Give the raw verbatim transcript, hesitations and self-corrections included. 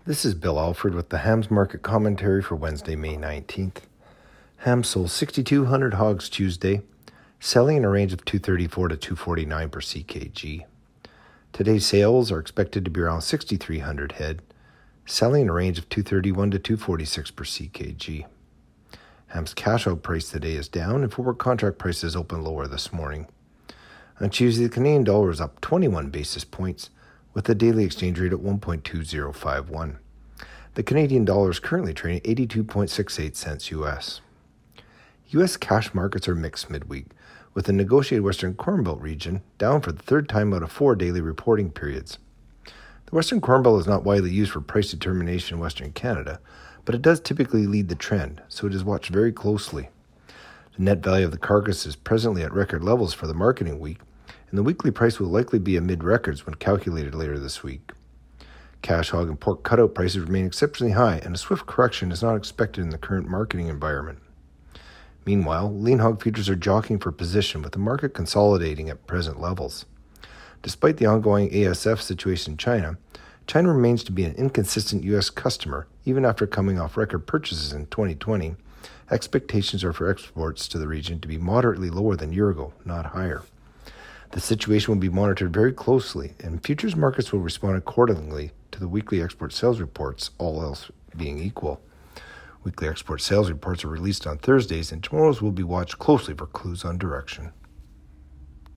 This is Bill Alford with the Hams Market Commentary for Wednesday, May nineteenth. Hams sold six thousand two hundred hogs Tuesday, selling in a range of two thirty-four to two forty-nine per C K G. Today's sales are expected to be around six thousand three hundred head, selling in a range of two thirty-one to two forty-six per C K G. Hams cash out price today is down and forward contract prices open lower this morning. On Tuesday, the Canadian dollar is up twenty-one basis points, with the daily exchange rate at one point two zero five one. The Canadian dollar is currently trading eighty-two point six eight cents U S. U S cash markets are mixed midweek, with the negotiated Western Corn Belt region down for the third time out of four daily reporting periods. The Western Corn Belt is not widely used for price determination in Western Canada, but it does typically lead the trend, so it is watched very closely. The net value of the carcass is presently at record levels for the marketing week, and the weekly price will likely be amid records when calculated later this week. Cash hog and pork cutout prices remain exceptionally high, and a swift correction is not expected in the current marketing environment. Meanwhile, lean hog futures are jockeying for position, with the market consolidating at present levels. Despite the ongoing A S F situation in China, China remains to be an inconsistent U S customer even after coming off record purchases in twenty twenty. Expectations are for exports to the region to be moderately lower than a year ago, not higher. The situation will be monitored very closely, and futures markets will respond accordingly to the weekly export sales reports, all else being equal. Weekly export sales reports are released on Thursdays, and tomorrow's will be watched closely for clues on direction.